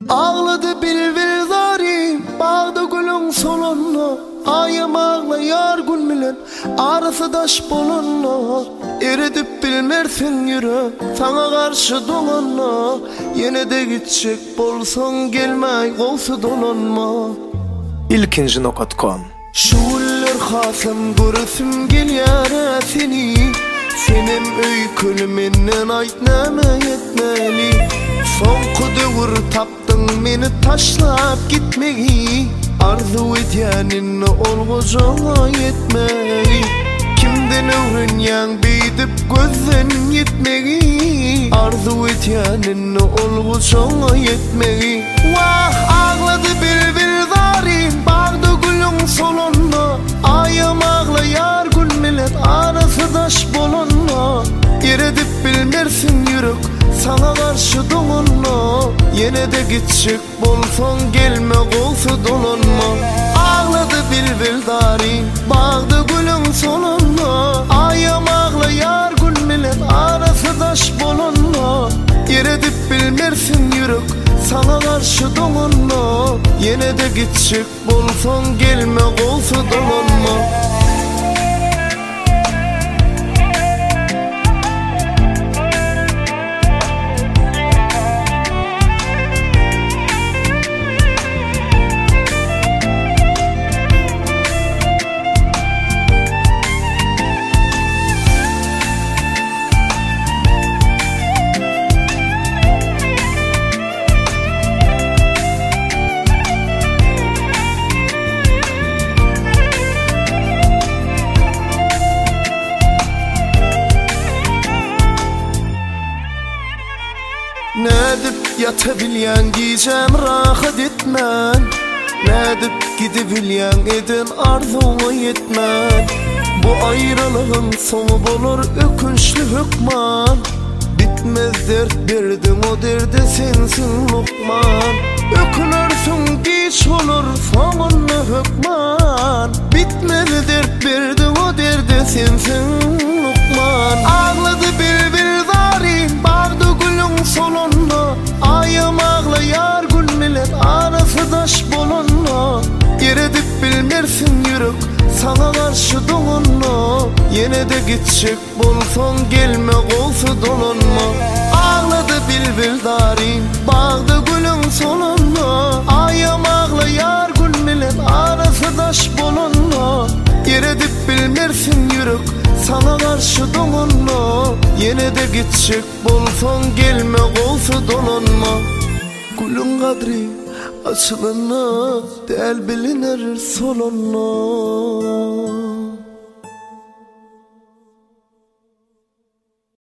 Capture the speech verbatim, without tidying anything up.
Ağladı bilbil zarim, bağda gülün solunna. Ayam ağla yar gül bilen, arası daş bolunna. Eredip bilmersin yürü, sana karşı dolanma. Yine de gidecek bolsan gelmey, kolsu dolanma. İlkinci nokta com. Şuuller hasım görüsüm gel yara seni. Senem öykülümenden aytnama yetmeli. Sonku dövür taptın meni taşlap gitmeyi. Arzu etyanin olgucana yetmeyi. Kimden öğrenyan beydip gözden yetmeyi. Arzu etyanin olgucana yetmeyi. Vah ağladı bilbil zarim, bağda gülün solunna. Ayam ağla yar gül millet, arası daş bolunna. Eredip bilmersin yürek, sana karşı dolanma. Yine de gidecek bolsan gelme, kolsu dolanma. Ağladı bilbil darim, bağda gülün solunma. Ayam ağla yar gül millet, arası daş bolunma. Eredip bilmersin yürek, sana karşı dolanma. Yine de gidecek bolsan gelme, kolsu dolanma. Nedip yatabilyan giyeceğim rahat etmen. Nedip gidebilyan edin arzuma yetmen. Bu ayrılığın sonu bulur ökünçlü hükman. Bitmez dert verdin, o derde sensin Lokman. Ökünürsün geç olur sonunu hükman. Bitmez dert verdin, o derde sensin Lokman. Ağladı bilbil zarim, bağda gülün solunna. Ayam ağla yar gül millet, arası daş bolunna. Eredip bilmersin yürek, sana karşı dolanma. Yine de gidecek bolsan gelme, kolsu dolanma. Ağladı bilbil darim, bağda gülün solunna. Ayam ağla yar gül millet, arası daş bolunna. Eredip bilmersin yürek, sana karşı dolanma. Yine de gidecek bolsan gelme, kolsu dolanma. Gülün kadri açılana, del bilinir solunna.